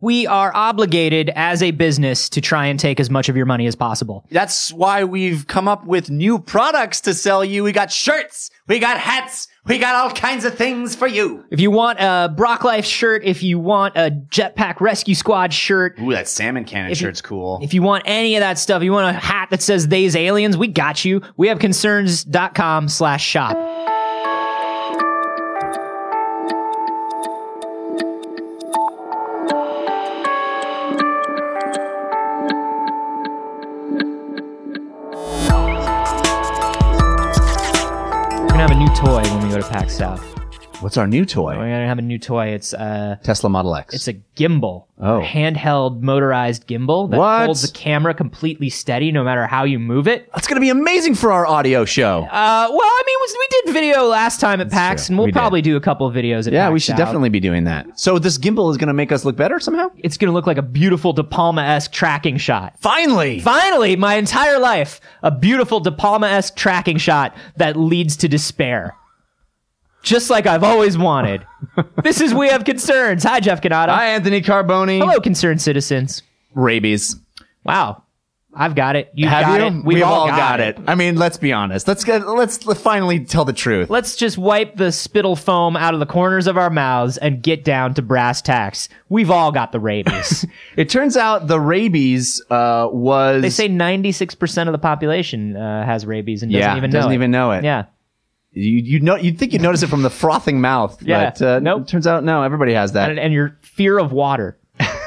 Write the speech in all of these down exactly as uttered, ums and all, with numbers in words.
we are obligated as a business to try and take as much of your money as possible. That's why we've come up with new products to sell you. We got shirts, we got hats, we got all kinds of things for you. If you want a Brock Life shirt, if you want a Jetpack Rescue Squad shirt. Ooh, that salmon cannon if shirt's you, cool. If you want any of that stuff, you want a hat that says they's aliens, we got you. We have concerns.com slash shop. Toy when we go to PAX South. What's our new toy? We're gonna have a new toy. It's uh Tesla Model X. It's a gimbal. Oh. A handheld motorized gimbal that What? holds the camera completely steady no matter how you move it. That's going to be amazing for our audio show. Uh, well, I mean, we did video last time at PAX, true. and we'll We did. probably do a couple of videos at Yeah, PAX we should South. definitely be doing that. So this gimbal is going to make us look better somehow? It's gonna look like a beautiful De Palma-esque tracking shot. Finally! Finally, my entire life, a beautiful De Palma-esque tracking shot that leads to despair. Just like I've always wanted. This is We Have Concerns. Hi, Jeff Canada. Hi, Anthony Carboni. Hello, concerned citizens. Rabies. Wow. I've got it. You've Have got you? it. We've, all got, it. I mean, let's be honest. Let's get, let's finally tell the truth. Let's just wipe the spittle foam out of the corners of our mouths and get down to brass tacks. We've all got the rabies. It turns out the rabies uh, was... They say ninety-six percent of the population uh, has rabies and doesn't Yeah, even know doesn't it. even know it. Yeah. You you know you'd think you'd notice it from the frothing mouth, Yeah. but uh, Nope. turns out no, everybody has that. And, and your fear of water.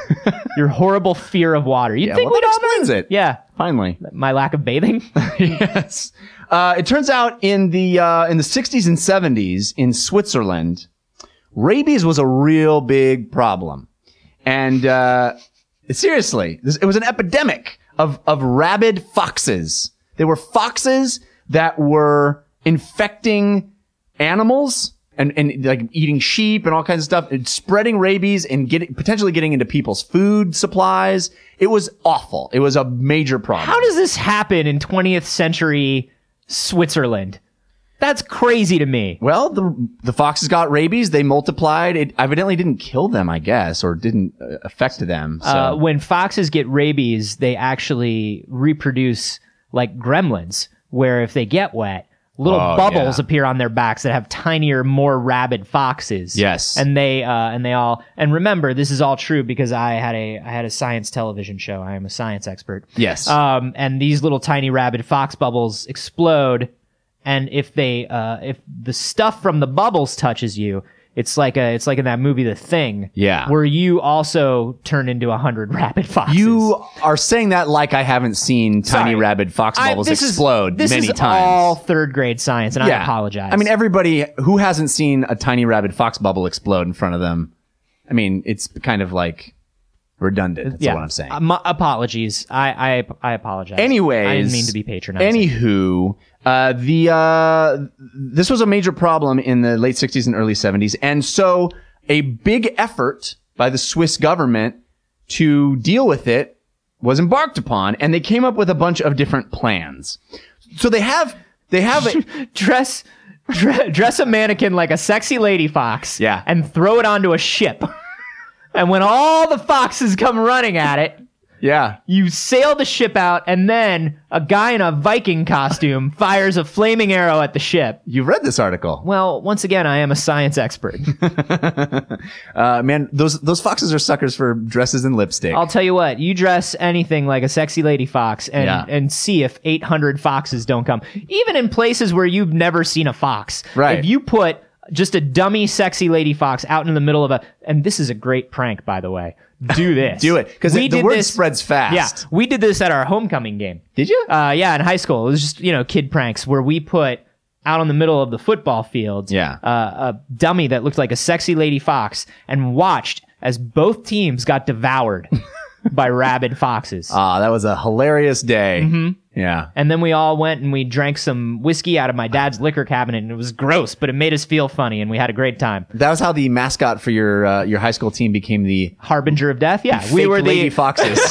Your horrible fear of water. You'd Yeah, think well, we'd that all know. explains it. Yeah. Finally, My lack of bathing. yes. Uh, it turns out in the uh, in the sixties and seventies in Switzerland, rabies was a real big problem, and uh, seriously, this, it was an epidemic of of rabid foxes. They were foxes that were infecting animals and, and like eating sheep and all kinds of stuff, and spreading rabies and getting potentially getting into people's food supplies. It was awful. It was a major problem. How does this happen in twentieth century Switzerland? That's crazy to me. Well, the the foxes got rabies. They multiplied. It evidently didn't kill them, I guess, or didn't uh, affect them. So. Uh, when foxes get rabies, they actually reproduce like gremlins, where if they get wet, little Oh, bubbles yeah. appear on their backs that have tinier, more rabid foxes. Yes. and they uh, and they all and remember this is all true because I had a I had a science television show. I am a science expert. Yes. Um, and these little tiny rabid fox bubbles explode, and if they uh, if the stuff from the bubbles touches you, it's like a it's like in that movie The Thing. Yeah. Where you also turn into a hundred rabid foxes. You are saying that like I haven't seen tiny Sorry. rabid fox I- bubbles this is- explode this many is times. all third grade science, and I apologize. I mean, everybody who hasn't seen a tiny rabid fox bubble explode in front of them, I mean, it's kind of like redundant. That's yeah. what I'm saying. Uh, my apologies. I, I I apologize. Anyways, I didn't mean to be patronizing. Anywho, uh, the uh, this was a major problem in the late sixties and early seventies, and so a big effort by the Swiss government to deal with it was embarked upon, and they came up with a bunch of different plans. So they have they have a, dress dre- dress a mannequin like a sexy lady fox. Yeah. And throw it onto a ship. And when all the foxes come running at it, yeah. you sail the ship out, and then a guy in a Viking costume fires a flaming arrow at the ship. You read this article. Well, once again, I am a science expert. Uh, man, those those foxes are suckers for dresses and lipstick. I'll tell you what, you dress anything like a sexy lady fox and, Yeah. and see if eight hundred foxes don't come. Even in places where you've never seen a fox. Right. If you put just a dummy sexy lady fox out in the middle of a, and this is a great prank, by the way. Do this. Do it, because We the did word this- spreads fast. Yeah, we did this at our homecoming game. Did you? Uh, yeah, in high school. It was just, you know, kid pranks where we put out on the middle of the football field Yeah. uh, a dummy that looked like a sexy lady fox and watched as both teams got devoured by rabid foxes. Ah, that was a hilarious day. Mm-hmm. Yeah. And then we all went and we drank some whiskey out of my dad's liquor cabinet, and it was gross, but it made us feel funny, and we had a great time. That was how the mascot for your uh, your high school team became the Harbinger of death? Yeah, fake we were Lady the Foxes.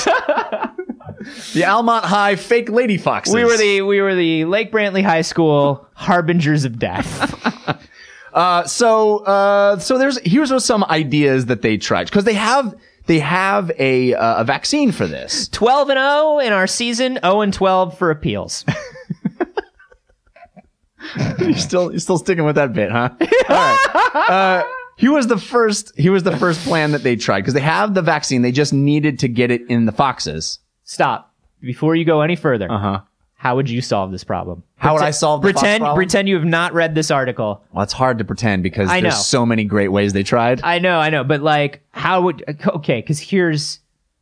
The Almont High fake Lady Foxes. we were the we were the Lake Brantley High School Harbingers of Death. Uh, so uh, so there's here's some ideas that they tried, because they have they have a uh, a vaccine for this. twelve and oh in our season, oh and twelve for appeals. You're still you're still sticking with that bit, huh? All right. Uh, he was the first. He was the first plan that they tried because they have the vaccine. They just needed to get it in the foxes. Stop. Before you go any further, Uh huh. how would you solve this problem? How would I solve the fox pretend problem? pretend you have not read this article. Well, it's hard to pretend because I there's know. so many great ways they tried. I know, I know, but like, how would? Okay, because here's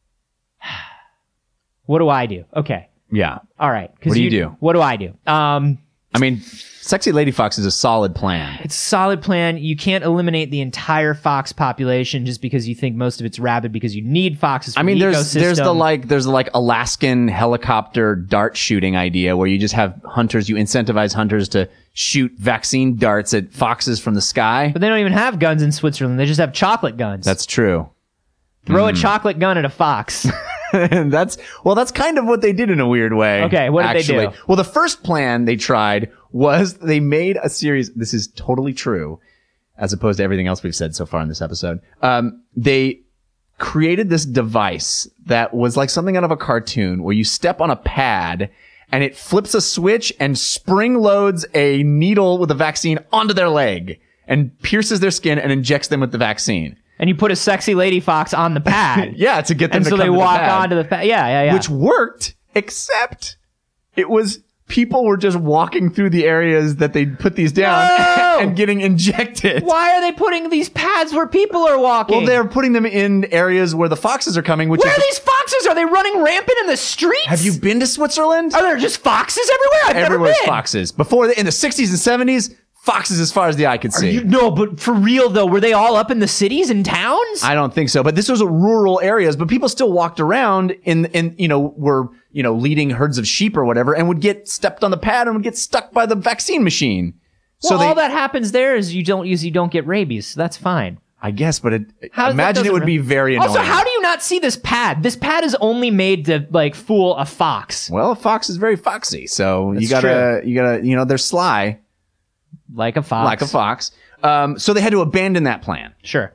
what do I do? Okay, yeah. all right. What do you do? What do I do? Um, I mean, Sexy Lady Fox is a solid plan. it's a solid plan. You can't eliminate the entire fox population just because you think most of it's rabid because you need foxes. For I mean, the there's ecosystem. there's the like there's the like Alaskan helicopter dart shooting idea where you just have hunters, you incentivize hunters to shoot vaccine darts at foxes from the sky. But they don't even have guns in Switzerland. They just have chocolate guns. That's true. Throw a chocolate gun at a fox. And that's well, that's kind of what they did in a weird way. Okay, what did they actually. do? Well, the first plan they tried was they made a series. This is totally true, as opposed to everything else we've said so far in this episode. Um, they created this device that was like something out of a cartoon where you step on a pad and it flips a switch and spring loads a needle with a vaccine onto their leg and pierces their skin and injects them with the vaccine. And you put a sexy lady fox on the pad. Yeah, to get them And to so come they to the walk pad. onto the pad. Yeah, yeah, yeah. Which worked, except it was people were just walking through the areas that they put these down No! and getting injected. Why are they putting these pads where people are walking? Well, they're putting them in areas where the foxes are coming, which Where is are these foxes? Are they running rampant in the streets? Have you been to Switzerland? Are there just foxes everywhere? I've Everywhere's never been. foxes. Before the, in the sixties and seventies, foxes as far as the eye could see. You, no, but for real though, were they all up in the cities and towns? I don't think so, but this was a rural areas, but people still walked around in, in, you know, were, you know, leading herds of sheep or whatever and would get stepped on the pad and would get stuck by the vaccine machine. well, so they, all that happens there is you don't use you don't get rabies. So that's fine. I guess, but it, How- that imagine it doesn't would re- be very annoying. Also, how do you not see this pad? This pad is only made to like fool a fox, Well, a fox is very foxy, so you That's gotta, you gotta, you know, they're sly like a fox. like a fox. Um, so they had to abandon that plan. Sure.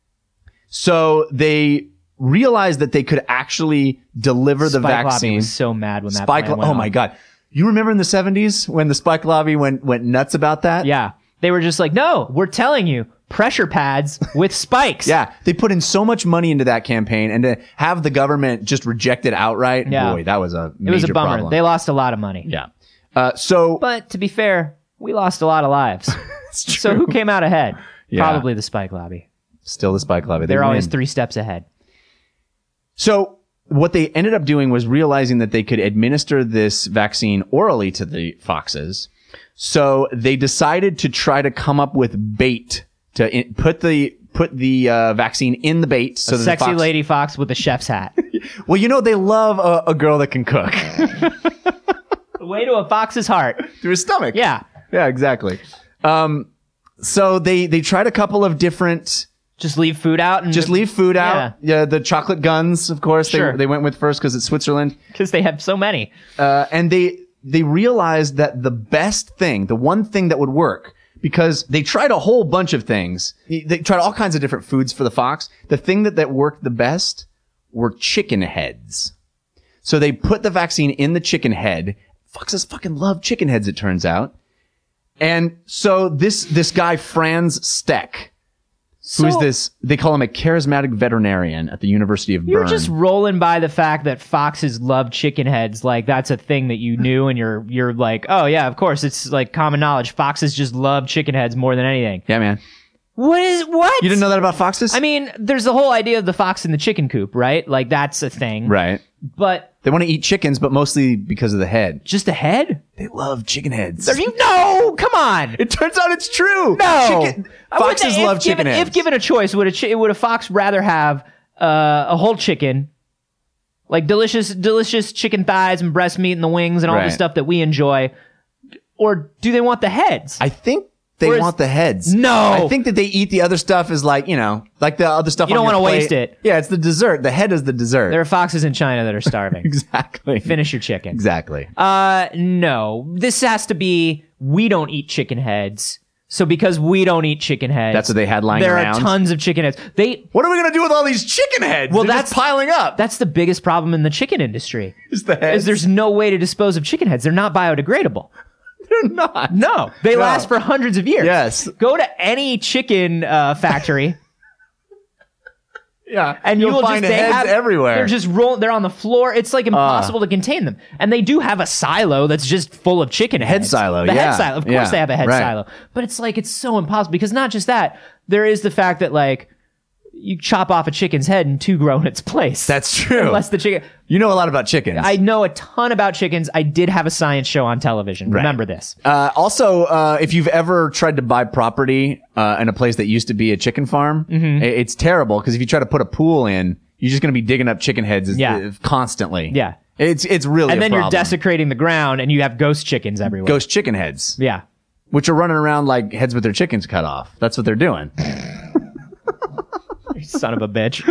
So they realized that they could actually deliver the Spike Lobby vaccine. was so mad when that Spike, plan Lo- went oh on. my god! You remember in the seventies when the Spike Lobby went went nuts about that? Yeah, they were just like, no, we're telling you, pressure pads with spikes. Yeah, they put in so much money into that campaign, and to have the government just reject it outright, Yeah. boy, that was a it was a major bummer. problem. They lost a lot of money. yeah. Uh, so But to be fair, we lost a lot of lives. it's So who came out ahead? Yeah. Probably the Spike Lobby. still the Spike Lobby. They They're always win. three steps ahead. So what they ended up doing was realizing that they could administer this vaccine orally to the foxes. So they decided to try to come up with bait to in, put the put the uh, vaccine in the bait. So A that sexy the fox, lady fox with a chef's hat. Well, you know they love a, a girl that can cook The way to a fox's heart. through his stomach. Yeah. yeah, exactly. Um, so they they tried a couple of different. Just leave food out and Just leave food out. Yeah, the chocolate guns, of course. Sure. They they went with first because it's Switzerland. because they have so many. Uh, and they they realized that the best thing, the one thing that would work, because they tried a whole bunch of things. They tried all kinds of different foods for the fox. The thing that, that worked the best were chicken heads. So they put the vaccine in the chicken head. Foxes fucking love chicken heads, it turns out. And so this this guy, Franz Steck, So who's this, they call him a charismatic veterinarian at the University of You're Bern. just rolling by the fact that foxes love chicken heads, like that's a thing that you knew, and you're you're like, oh yeah, of course, it's like common knowledge. Foxes just love chicken heads more than anything. Yeah, man. What is what? You didn't know that about foxes? I mean, there's the whole idea of the fox in the chicken coop, right? Like that's a thing, Right. But They want to eat chickens, but mostly because of the head. just a head? They love chicken heads. Are you no? Come on. It turns out it's true. No. Chicken, I would foxes say if love chicken given, heads. If given a choice, would a chi- would a fox rather have uh, a whole chicken, like delicious, delicious chicken thighs and breast meat and the wings and all the Right. stuff that we enjoy, or do they want the heads? I think they Whereas- want the heads. No. I think that they eat the other stuff as like, you know, like the other stuff You on don't your wanna plate. waste it. Yeah, it's the dessert. The head is the dessert. There are foxes in China that are starving. exactly. Finish your chicken. Exactly. Uh, no. This has to be. We don't eat chicken heads, So because we don't eat chicken heads, That's what they had lying there around? are tons of chicken heads. They What are we gonna do with all these chicken heads? Well, They're that's- just piling up. that's the biggest problem in the chicken industry. Is the Is heads? there's no way to dispose of chicken heads. They're not biodegradable. They're not. No, they No. last for hundreds of years. Yes. Go to any chicken uh, factory. Yeah, And you'll you will find just, they heads have, everywhere. They're just rolling. They're on the floor. It's like impossible to contain them. And they do have a silo that's just full of chicken heads. silo, The yeah. head silo. Of course Yeah, they have a head right. silo. But it's like, it's so impossible because not just that, there is the fact that like, you chop off a chicken's head and two grow in its place. That's true. Unless the chicken. You know a lot about chickens. I know a ton about chickens. I did have a science show on television. Remember this. Uh, also, uh, if you've ever tried to buy property uh, in a place that used to be a chicken farm, Mm-hmm. i- it's terrible because if you try to put a pool in, you're just going to be digging up chicken heads as- Yeah. uh, constantly. Yeah. It's it's really And a then you're problem. desecrating the ground and you have ghost chickens everywhere. Ghost chicken heads, Yeah. which are running around like heads with their chickens cut off. That's what they're doing. Son of a bitch.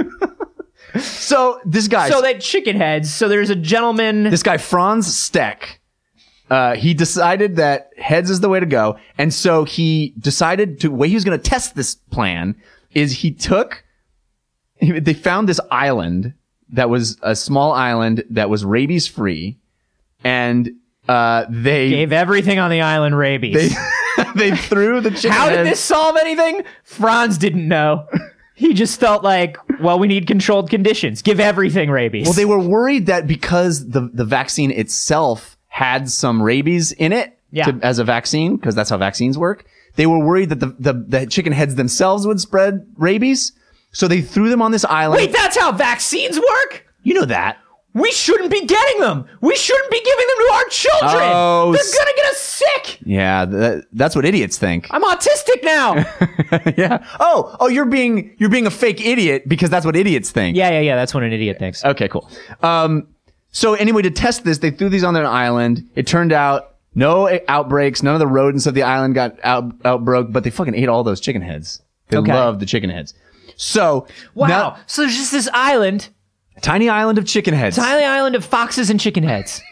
So this guy, So that chicken heads. So there's a gentleman. this guy Franz Steck, uh, he decided that heads is the way to go, and so he decided to. The way he was going to test this plan is he took. They found this island that was a small island that was rabies free, and uh, they Gave everything on the island rabies. they, they threw the chicken. How did heads- this solve anything? Franz didn't know. He just felt like, well, we need controlled conditions. Give everything rabies. Well, they were worried that because the the vaccine itself had some rabies in it Yeah. to, as a vaccine, because that's how vaccines work. They were worried that the, the the chicken heads themselves would spread rabies, so they threw them on this island. Wait, that's how vaccines work? You know that. We shouldn't be getting them. We shouldn't be giving them to our children. Oh, They're s- gonna get us sick. Yeah, that, that's what idiots think. I'm autistic now. yeah. Oh, oh, you're being you're being a fake idiot because that's what idiots think. yeah, yeah, yeah. That's what an idiot thinks. Okay, cool. Um, so anyway, to test this, they threw these on their island. It turned out no outbreaks. None of the rodents of the island got out outbroke, but they fucking ate all those chicken heads. They Okay. loved the chicken heads. So Wow. now- So there's just this island, tiny island of chicken heads. tiny island of foxes and chicken heads.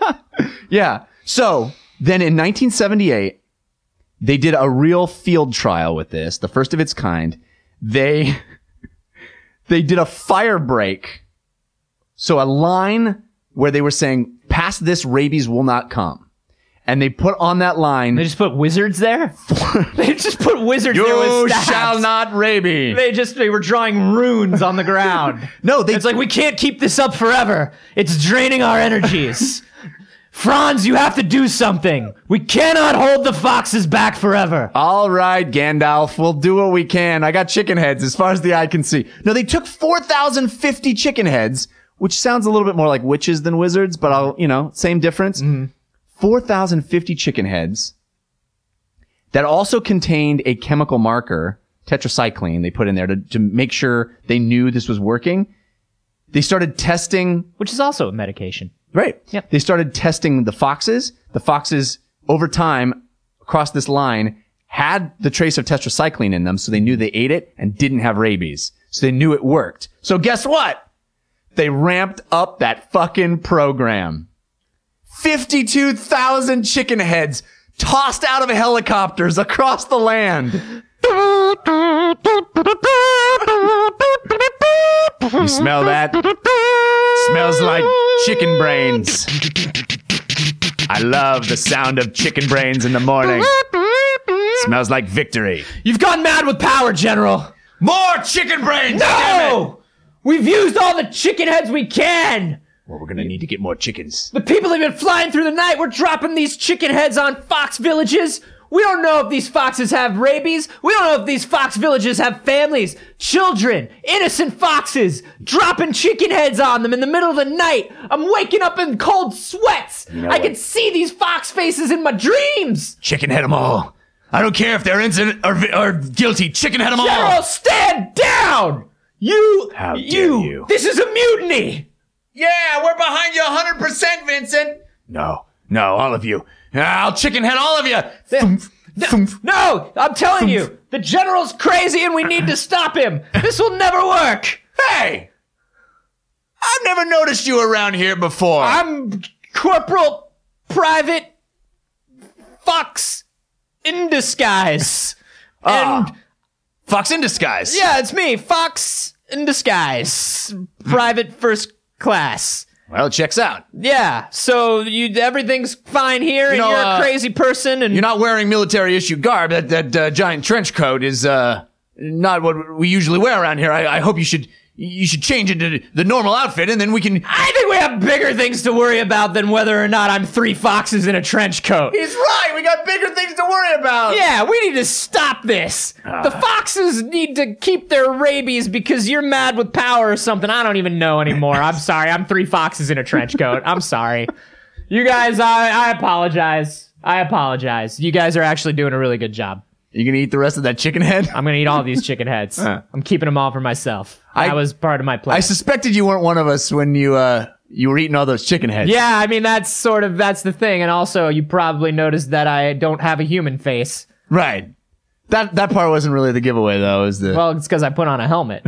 Yeah. So then in nineteen seventy-eight, they did a real field trial with this, the first of its kind. They they did a fire break. So a line where they were saying, past this, rabies will not come. And they put on that line, They just put wizards there. They just put wizards there you with stabs. shall not rabies. They just they were drawing runes on the ground. No, they It's like we can't keep this up forever. It's draining our energies. Franz, you have to do something. We cannot hold the foxes back forever. All right, Gandalf, we'll do what we can. I got chicken heads as far as the eye can see. No, they took four thousand fifty chicken heads, which sounds a little bit more like witches than wizards, but I'll, you know, same difference. four thousand fifty chicken heads that also contained a chemical marker, tetracycline, they put in there to, to make sure they knew this was working. They started testing Which is also a medication. Right. Yep. They started testing the foxes. The foxes, over time, across this line, had the trace of tetracycline in them, so they knew they ate it and didn't have rabies. So they knew it worked. So guess what? They ramped up that fucking program. fifty-two thousand chicken heads tossed out of helicopters across the land. You smell that? Smells like chicken brains. I love the sound of chicken brains in the morning. Smells like victory. You've gone mad with power, General. More chicken brains! Damn it! No! We've used all the chicken heads we can. Well, we're gonna need to get more chickens. The people have been flying through the night. We're dropping these chicken heads on fox villages. We don't know if these foxes have rabies. We don't know if these fox villages have families, children, innocent foxes, dropping chicken heads on them in the middle of the night. I'm waking up in cold sweats. know I what? can see these fox faces in my dreams. Chicken head them all. I don't care if they're innocent or, or guilty. Chicken head them all. General, stand down! You, How dare you, you. this is a mutiny! Yeah, we're behind you one hundred percent, Vincent. No, no, all of you. I'll chicken head all of you. Thoomph, thoomph. No, I'm telling you, the general's crazy and we need to stop him. This will never work. Hey! I've never noticed you around here before. I'm Corporal Private Fox in disguise. Ah. And Fox in disguise. yeah, it's me, Fox in disguise. Private first class. Well, it checks out. Yeah, so you everything's fine here, and know, you're uh, a crazy person, and You're not wearing military issue garb. That that uh, giant trench coat is uh, not what we usually wear around here. I, I hope you should you should change into the normal outfit, and then we can. I think we have bigger things to worry about than whether or not I'm three foxes in a trench coat. He's right. We got bigger things to worry about. Yeah, we need to stop this. The foxes need to keep their rabies because you're mad with power or something. I don't even know anymore. I'm sorry. I'm three foxes in a trench coat. I'm sorry. You guys, I, I apologize. I apologize. You guys are actually doing a really good job. You gonna eat the rest of that chicken head? I'm going to eat all these chicken heads. Uh. I'm keeping them all for myself. I- that was part of my plan. I suspected you weren't one of us when you uh you were eating all those chicken heads. Yeah, I mean, that's sort of, that's the thing. And also, you probably noticed that I don't have a human face. Right. That that part wasn't really the giveaway though. Is the Well, it's because I put on a helmet.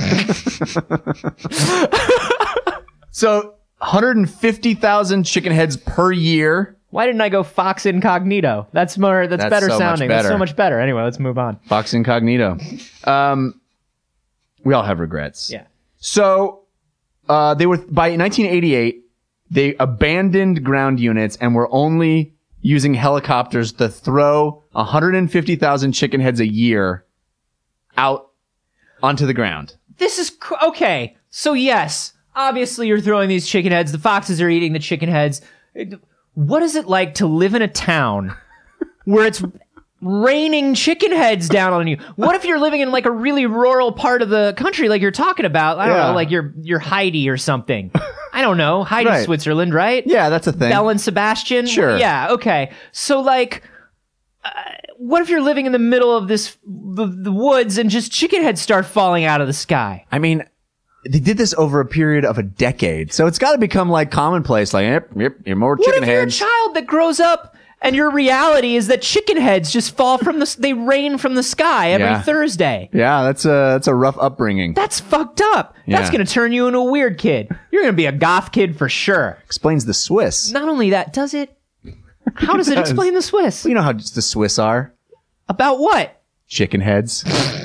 so one hundred fifty thousand chicken heads per year. Why didn't I go Fox Incognito? That's more, that's, That's better so much sounding. That's better. so much better. Anyway, let's move on. Fox Incognito. Um, we all have regrets. Yeah. So, uh, they were by nineteen eighty-eight. They abandoned ground units and were only using helicopters to throw one hundred fifty thousand chicken heads a year out onto the ground. This is, cr- okay. So yes, obviously you're throwing these chicken heads. The foxes are eating the chicken heads. What is it like to live in a town where it's raining chicken heads down on you? What if you're living in like a really rural part of the country like you're talking about? I don't Yeah. know, like you're, you're Heidi or something. I don't know. Heidi, Right. Switzerland, right? Yeah, that's a thing. Belle and Sebastian? Sure. Yeah, okay. So, like, uh, what if you're living in the middle of this, the, the woods, and just chicken heads start falling out of the sky? I mean, they did this over a period of a decade, so it's got to become like commonplace. Like, yep, yep, you're more What chicken if you're a heads. child that grows up and your reality is that chicken heads just fall from the, s- they rain from the sky every Yeah. Thursday? Yeah, that's a that's a rough upbringing. That's fucked up. That's Yeah. going to turn you into a weird kid. You're going to be a goth kid for sure. Explains the Swiss. Not only that, does it? How does it does. explain the Swiss? You know how just the Swiss are? About what? Chicken heads.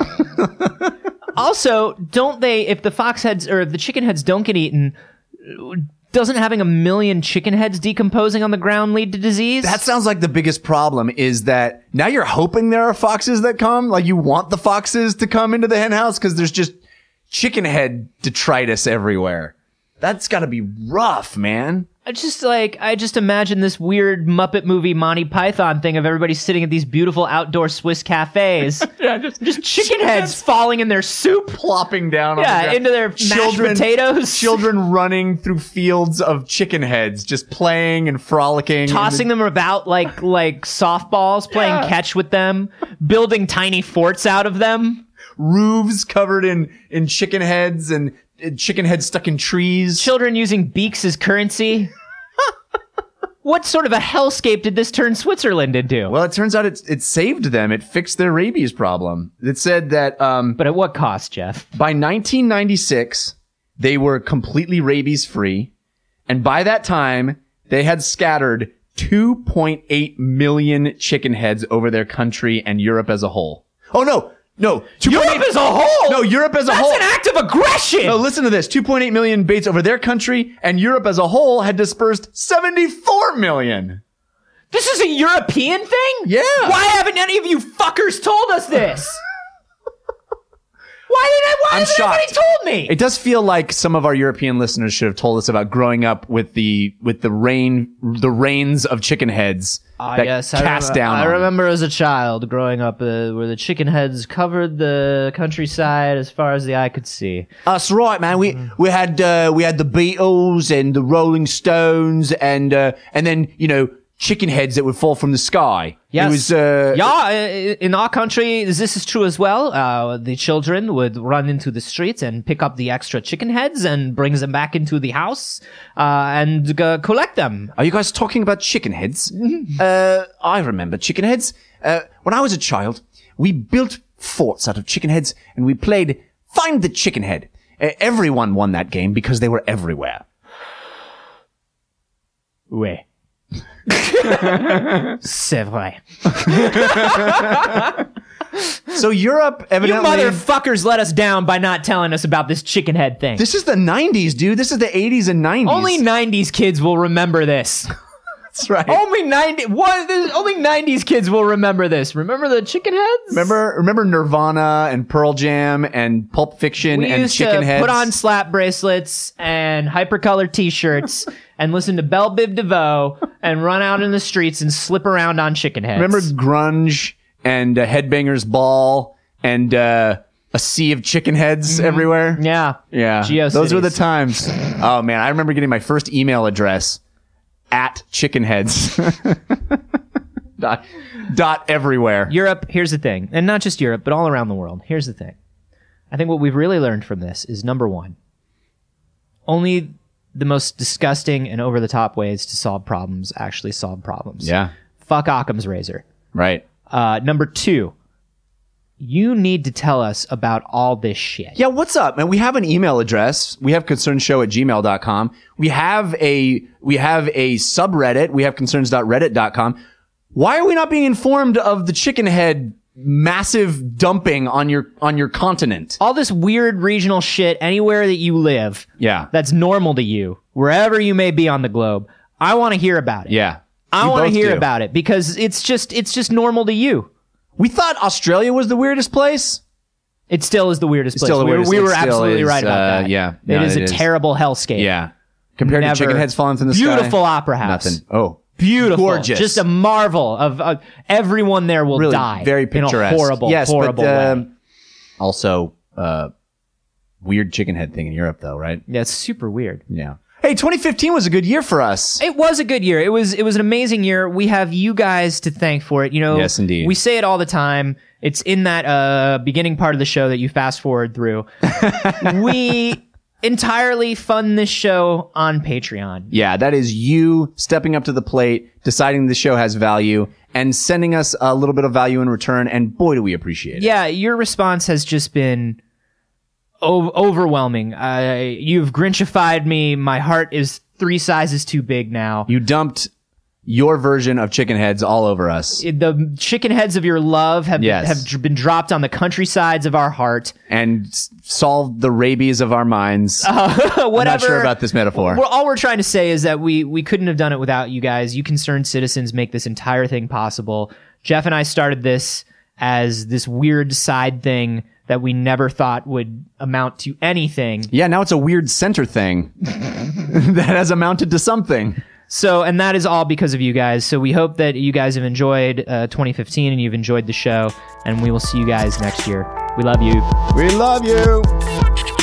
Also, don't they, if the fox heads or if the chicken heads don't get eaten, doesn't having a million chicken heads decomposing on the ground lead to disease? That sounds like the biggest problem is that now you're hoping there are foxes that come. Like you want the foxes to come into the hen house because there's just chicken head detritus everywhere. That's got to be rough, man. I just like, I just imagine this weird Muppet movie Monty Python thing of everybody sitting at these beautiful outdoor Swiss cafes. Yeah, just, Just chicken heads falling in their soup. plopping down on the Yeah, ground. into their mashed Children- potatoes. Children running through fields of chicken heads, just playing and frolicking. Tossing them about like like softballs, playing Yeah. catch with them, building tiny forts out of them. Roofs covered in, in chicken heads and uh, chicken heads stuck in trees. Children using beaks as currency. What sort of a hellscape did this turn Switzerland into? Well, it turns out it, it saved them. It fixed their rabies problem. It said that um, But at what cost, Jeff? by nineteen ninety-six, they were completely rabies free. And by that time, they had scattered two point eight million chicken heads over their country and Europe as a whole. Oh, no, no. Europe as a whole? No, Europe as a That's whole. an act of aggression! No, listen to this. two point eight million baits over their country, and Europe as a whole had dispersed seventy-four million. This is a European thing? Yeah. Why haven't any of you fuckers told us this? Why did I, why I'm hasn't shocked. anybody told me? It does feel like some of our European listeners should have told us about growing up with the with the rain the rains of chicken heads Ah, that yes, I cast remember, down. I on them. remember as a child growing up uh, where the chicken heads covered the countryside as far as the eye could see. That's right, man. We we had uh, we had the Beatles and the Rolling Stones and uh, and then you know chicken heads that would fall from the sky. Yes. It was uh, Yeah, i- in our country, this is true as well. Uh, the children would run into the streets and pick up the extra chicken heads and brings them back into the house uh, and uh, collect them. Are you guys talking about chicken heads? uh, I remember chicken heads. Uh, when I was a child, we built forts out of chicken heads and we played Find the Chicken Head. Uh, everyone won that game because they were everywhere. Ouais. C'est vrai. So Europe You evidently... motherfuckers let us down by not telling us about this chicken head thing. This is the nineties, dude. This is the eighties and nineties. Only nineties kids will remember this. That's right. Only ninety. What? This- Only nineties kids will remember this. Remember the chicken heads? Remember, remember Nirvana and Pearl Jam and Pulp Fiction We and used Chicken to Heads? put on slap bracelets and hypercolor T-shirts and listen to Belle Biv DeVoe and run out in the streets and slip around on chicken heads. Remember grunge and uh, Headbangers Ball and uh, a sea of chicken heads everywhere? Yeah. Yeah. GeoCities. Those were the times. Oh, man. I remember getting my first email address at chickenheads. dot, dot everywhere. Europe, here's the thing. And not just Europe, but all around the world. Here's the thing. I think what we've really learned from this is, number one, only the most disgusting and over-the-top ways to solve problems actually solve problems. Yeah. Fuck Occam's razor. Right. Uh, number two, you need to tell us about all this shit. Yeah, what's up, man? We have an email address. We have concernshow at gmail dot com. We have a we have a subreddit. We have concerns dot reddit dot com. Why are we not being informed of the chicken head massive dumping on your on your continent? All this weird regional shit anywhere that you live. Yeah. That's normal to you, wherever you may be on the globe. I want to hear about it. Yeah. I We want to both hear do. about it because it's just it's just normal to you. We thought Australia was the weirdest place. It still is the weirdest place. still the we were, weirdest- we it were still absolutely is, right about uh, that. yeah. It No, is it a is. terrible hellscape. Yeah. Compared Never. to chicken heads falling from the Beautiful sky. opera house. Nothing. Oh. Beautiful. Gorgeous. Just a marvel of uh, everyone there will Really die. very picturesque. In a horrible, yes, horrible but, way. um, also, uh, weird chicken head thing in Europe, though, right? Yeah, it's super weird. Yeah. Hey, twenty fifteen was a good year for us. It was a good year. It was it was an amazing year. We have you guys to thank for it. You know, Yes, indeed. We say it all the time. It's in that uh, beginning part of the show that you fast forward through. We entirely fund this show on Patreon. Yeah, that is you stepping up to the plate, deciding the show has value, and sending us a little bit of value in return. And boy, do we appreciate it. Yeah, your response has just been o- overwhelming. Uh, you've Grinchified me. My heart is three sizes too big now. You dumped your version of chicken heads all over us. The chicken heads of your love have, Yes. have dr- been dropped on the countrysides of our heart. And s- solved the rabies of our minds. Whatever. I'm not sure about this metaphor. Well, all we're trying to say is that we we couldn't have done it without you guys. You concerned citizens make this entire thing possible. Jeff and I started this as this weird side thing that we never thought would amount to anything. Yeah, now it's a weird center thing that has amounted to something. So, and that is all because of you guys. So we hope that you guys have enjoyed uh, twenty fifteen and you've enjoyed the show. And we will see you guys next year. We love you. We love you.